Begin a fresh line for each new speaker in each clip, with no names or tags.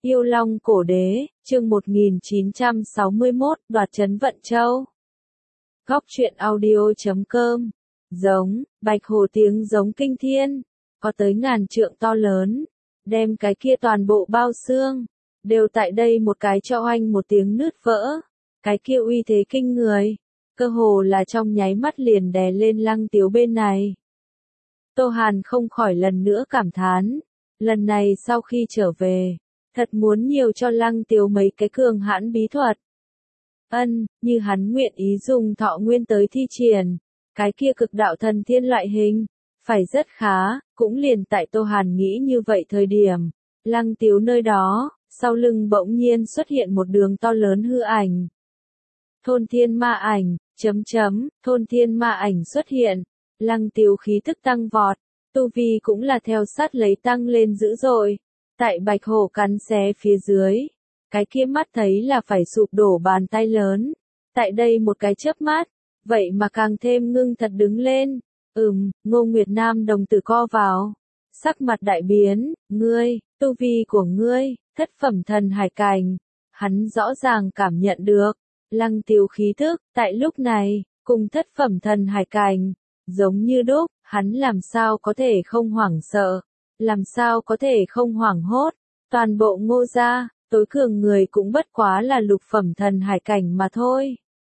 Yêu Long Cổ Đế, chương 1961, đoạt trấn Vận Châu. Góc truyện audio.com. Giống, bạch hổ tiếng giống kinh thiên, có tới ngàn trượng to lớn, đem cái kia toàn bộ bao xương, đều tại đây một cái cho oanh một tiếng nứt vỡ, cái kia uy thế kinh người, cơ hồ là trong nháy mắt liền đè lên Lăng Tiếu bên này. Tô Hàn không khỏi lần nữa cảm thán, lần này sau khi trở về, thật muốn nhiều cho Lăng Tiếu mấy cái cường hãn bí thuật. Như hắn nguyện ý dùng thọ nguyên tới thi triển, cái kia cực đạo thần thiên loại hình, phải rất khá, cũng liền tại Tô Hàn nghĩ như vậy thời điểm, Lăng Tiếu nơi đó, sau lưng bỗng nhiên xuất hiện một đường to lớn hư ảnh. Thôn thiên ma ảnh, thôn thiên ma ảnh xuất hiện, Lăng Tiếu khí tức tăng vọt, tu vi cũng là theo sát lấy tăng lên dữ dội. Tại bạch hổ cắn xé phía dưới, cái kia mắt thấy là phải sụp đổ bàn tay lớn, tại đây một cái chớp mắt, vậy mà càng thêm ngưng thật đứng lên. Ngô Nguyệt Nam đồng tử co vào, sắc mặt đại biến, ngươi, tu vi của ngươi, thất phẩm thần hải cảnh, hắn rõ ràng cảm nhận được, Lăng Tiếu khí thức, tại lúc này, cùng thất phẩm thần hải cảnh, giống như đúc, hắn làm sao có thể không hoảng sợ. Làm sao có thể không hoảng hốt, toàn bộ Ngô gia, tối cường người cũng bất quá là lục phẩm thần hải cảnh mà thôi.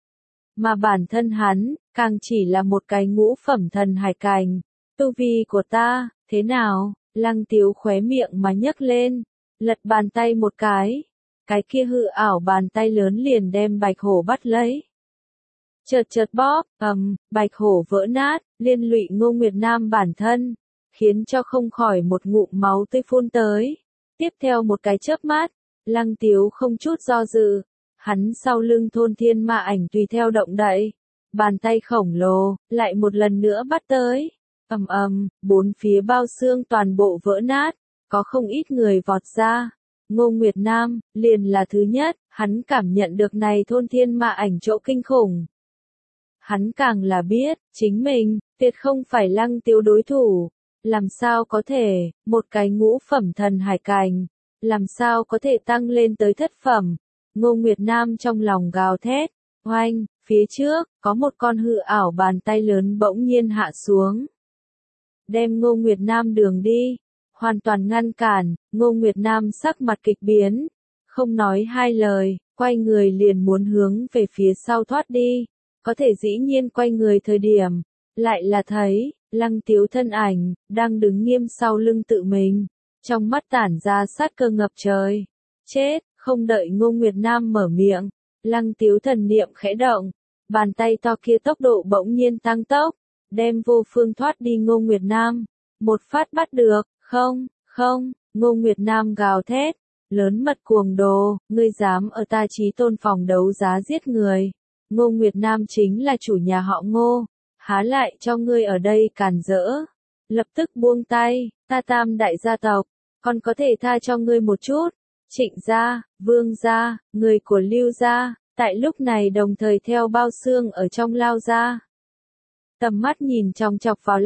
Mà bản thân hắn, càng chỉ là một cái ngũ phẩm thần hải cảnh, tu vi của ta, thế nào, Lăng Tiếu khóe miệng mà nhấc lên, lật bàn tay một cái kia hư ảo bàn tay lớn liền đem bạch hổ bắt lấy. Chợt bóp, bạch hổ vỡ nát, liên lụy Ngô Nguyệt Nam bản thân, khiến cho không khỏi một ngụm máu tươi phun tới. Tiếp theo một cái chớp mắt, Lăng Tiếu không chút do dự, hắn sau lưng thôn thiên ma ảnh tùy theo động đậy, bàn tay khổng lồ, lại một lần nữa bắt tới. Bốn phía bao xương toàn bộ vỡ nát, có không ít người vọt ra. Ngô Nguyệt Nam, liền là thứ nhất, hắn cảm nhận được này thôn thiên ma ảnh chỗ kinh khủng. Hắn càng là biết, chính mình, tuyệt không phải Lăng Tiếu đối thủ. Làm sao có thể, một cái ngũ phẩm thần hải cảnh, làm sao có thể tăng lên tới thất phẩm. Ngô Nguyệt Nam trong lòng gào thét, oanh, phía trước, có một con hư ảo bàn tay lớn bỗng nhiên hạ xuống. Đem Ngô Nguyệt Nam đường đi, hoàn toàn ngăn cản, Ngô Nguyệt Nam sắc mặt kịch biến, không nói hai lời, quay người liền muốn hướng về phía sau thoát đi, có thể dĩ nhiên quay người thời điểm, lại là thấy, Lăng Tiếu thân ảnh, đang đứng nghiêm sau lưng tự mình, trong mắt tản ra sát cơ ngập trời. Chết, không đợi Ngô Nguyệt Nam mở miệng, Lăng Tiếu thần niệm khẽ động, bàn tay to kia tốc độ bỗng nhiên tăng tốc, đem vô phương thoát đi Ngô Nguyệt Nam, một phát bắt được, không, Ngô Nguyệt Nam gào thét, lớn mật cuồng đồ, ngươi dám ở ta Chí Tôn phòng đấu giá giết người, Ngô Nguyệt Nam chính là chủ nhà họ Ngô. Há lại cho ngươi ở đây càn rỡ, lập tức buông tay, ta Tam đại gia tộc, còn có thể tha cho ngươi một chút. Trịnh gia, Vương gia, người của Lưu gia, tại lúc này đồng thời theo bao xương ở trong lao ra. Tầm mắt nhìn chòng chọc vào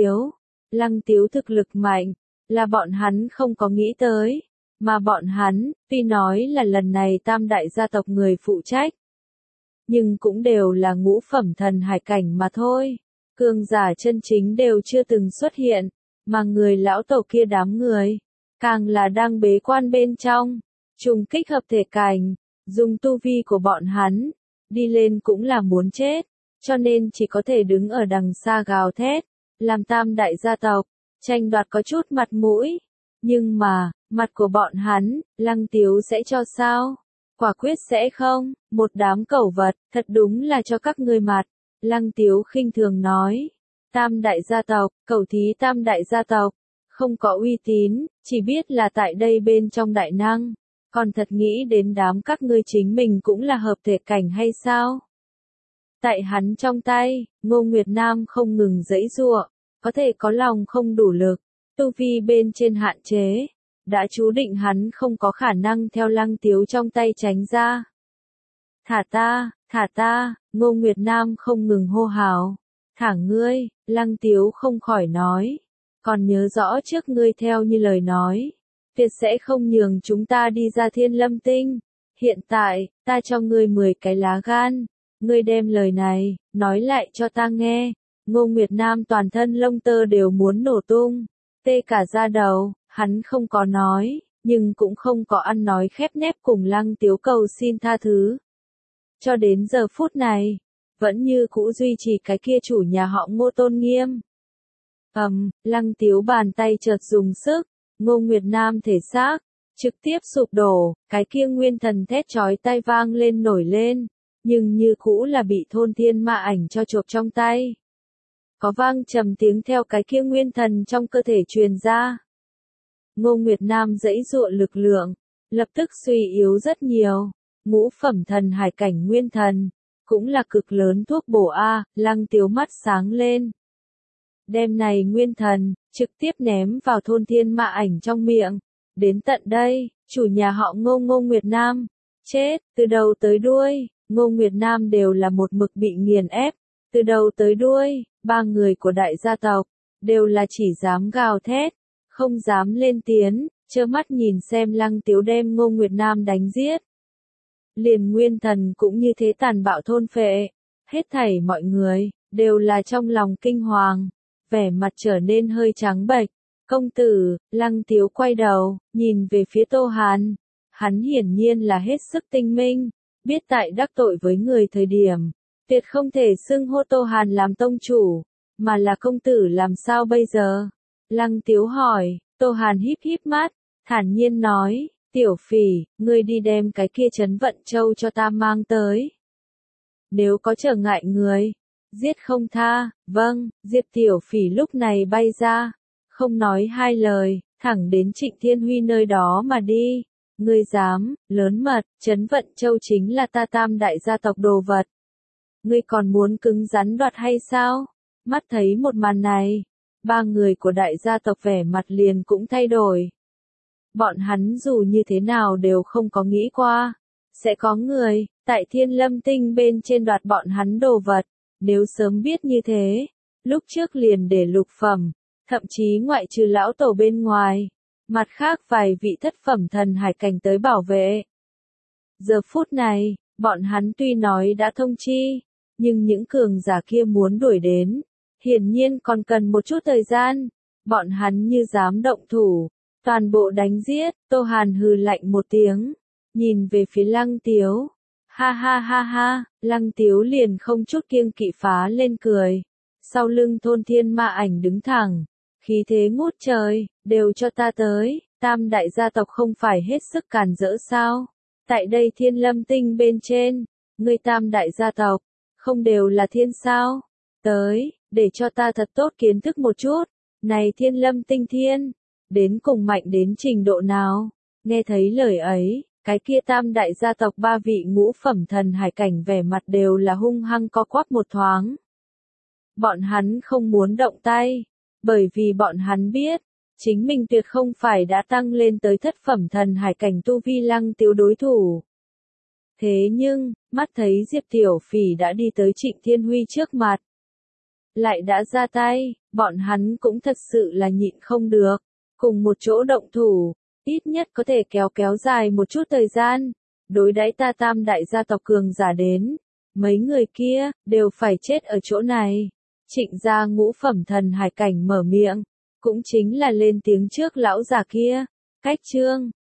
Lăng Tiếu thực lực mạnh, là bọn hắn không có nghĩ tới, mà bọn hắn, tuy nói là lần này Tam đại gia tộc người phụ trách, nhưng cũng đều là ngũ phẩm thần hải cảnh mà thôi. Cường giả chân chính đều chưa từng xuất hiện, mà người lão tổ kia đám người, càng là đang bế quan bên trong, trùng kích hợp thể cảnh, dùng tu vi của bọn hắn, đi lên cũng là muốn chết, cho nên chỉ có thể đứng ở đằng xa gào thét, làm Tam đại gia tộc, tranh đoạt có chút mặt mũi, nhưng mà, mặt của bọn hắn, Lăng Tiếu sẽ cho sao? Quả quyết sẽ không, một đám cẩu vật, thật đúng là cho các ngươi mặt. Lăng Tiếu khinh thường nói, Tam đại gia tộc, cẩu thí Tam đại gia tộc, không có uy tín, chỉ biết là tại đây bên trong đại năng, còn thật nghĩ đến đám các ngươi chính mình cũng là hợp thể cảnh hay sao? Tại hắn trong tay, Ngô Nguyệt Nam không ngừng giãy giụa, có thể có lòng không đủ lực, tu vi bên trên hạn chế. Đã chú định hắn không có khả năng theo Lăng Tiếu trong tay tránh ra. Thả ta, Ngô Nguyệt Nam không ngừng hô hào. Thả ngươi, Lăng Tiếu không khỏi nói. Còn nhớ rõ trước ngươi theo như lời nói. Tuyệt sẽ không nhường chúng ta đi ra Thiên Lâm Tinh. Hiện tại, ta cho ngươi 10 cái lá gan. Ngươi đem lời này, nói lại cho ta nghe. Ngô Nguyệt Nam toàn thân lông tơ đều muốn nổ tung. Tê cả da đầu, hắn không có nói, nhưng cũng không có ăn nói khép nép cùng Lăng Tiếu cầu xin tha thứ. Cho đến giờ phút này, vẫn như cũ duy trì cái kia chủ nhà họ Ngô tôn nghiêm. Lăng Tiếu bàn tay chợt dùng sức, Ngô Nguyệt Nam thể xác, trực tiếp sụp đổ, cái kia nguyên thần thét chói tai vang lên nổi lên, nhưng như cũ là bị thôn thiên ma ảnh cho chộp trong tay. Có vang trầm tiếng theo cái kia nguyên thần trong cơ thể truyền ra. Ngô Nguyệt Nam giãy giụa lực lượng, lập tức suy yếu rất nhiều. Ngũ phẩm thần hải cảnh nguyên thần, cũng là cực lớn thuốc bổ a. Lăng Tiếu mắt sáng lên. Đem này nguyên thần, trực tiếp ném vào thôn thiên ma ảnh trong miệng. Đến tận đây, chủ nhà họ Ngô Nguyệt Nam, chết, từ đầu tới đuôi, Ngô Nguyệt Nam đều là một mực bị nghiền ép. Từ đầu tới đuôi, ba người của đại gia tộc, đều là chỉ dám gào thét, không dám lên tiếng, trơ mắt nhìn xem Lăng Tiếu đem Ngô Nguyệt Nam đánh giết. Liền nguyên thần cũng như thế tàn bạo thôn phệ, hết thảy mọi người, đều là trong lòng kinh hoàng, vẻ mặt trở nên hơi trắng bệch. Công tử, Lăng Tiếu quay đầu, nhìn về phía Tô Hàn, hắn hiển nhiên là hết sức tinh minh, biết tại đắc tội với người thời điểm, tuyệt không thể xưng hô Tô Hàn làm tông chủ, mà là công tử làm sao bây giờ? Lăng Tiếu hỏi, Tô Hàn híp híp mắt, thản nhiên nói, Tiểu Phỉ, ngươi đi đem cái kia Trấn Vận Châu cho ta mang tới. Nếu có trở ngại người, giết không tha. Vâng. Diệp Tiểu Phỉ lúc này bay ra, không nói hai lời, thẳng đến Trịnh Thiên Huy nơi đó mà đi. Ngươi dám, lớn mật, Trấn Vận Châu chính là ta Tam đại gia tộc đồ vật. Ngươi còn muốn cứng rắn đoạt hay sao? Mắt thấy một màn này, ba người của đại gia tộc vẻ mặt liền cũng thay đổi. Bọn hắn dù như thế nào đều không có nghĩ qua, sẽ có người, tại Thiên Lâm Tinh bên trên đoạt bọn hắn đồ vật. Nếu sớm biết như thế, lúc trước liền để lục phẩm, thậm chí ngoại trừ lão tổ bên ngoài, mặt khác vài vị thất phẩm thần hải cảnh tới bảo vệ. Giờ phút này, bọn hắn tuy nói đã thông chi, nhưng những cường giả kia muốn đuổi đến, hiển nhiên còn cần một chút thời gian. Bọn hắn như dám động thủ, toàn bộ đánh giết. Tô Hàn hừ lạnh một tiếng, nhìn về phía Lăng Tiếu. Ha ha ha ha, Lăng Tiếu liền không chút kiêng kỵ phá lên cười. Sau lưng thôn thiên ma ảnh đứng thẳng, khí thế ngút trời, đều cho ta tới. Tam đại gia tộc không phải hết sức càn rỡ sao? Tại đây Thiên Lâm Tinh bên trên, ngươi Tam đại gia tộc, không đều là thiên sao? Tới, để cho ta thật tốt kiến thức một chút. Này Thiên Lâm Tinh thiên, đến cùng mạnh đến trình độ nào? Nghe thấy lời ấy, cái kia Tam đại gia tộc ba vị ngũ phẩm thần hải cảnh vẻ mặt đều là hung hăng co quắp một thoáng. Bọn hắn không muốn động tay, bởi vì bọn hắn biết, chính mình tuyệt không phải đã tăng lên tới thất phẩm thần hải cảnh tu vi Lăng Tiếu đối thủ. Thế nhưng, mắt thấy Diệp Tiểu Phỉ đã đi tới Trịnh Thiên Huy trước mặt, lại đã ra tay, bọn hắn cũng thật sự là nhịn không được, cùng một chỗ động thủ, ít nhất có thể kéo dài một chút thời gian, đối đãi ta Tam đại gia tộc cường giả đến, mấy người kia, đều phải chết ở chỗ này. Trịnh gia ngũ phẩm thần hải cảnh mở miệng, cũng chính là lên tiếng trước lão già kia. Cách chương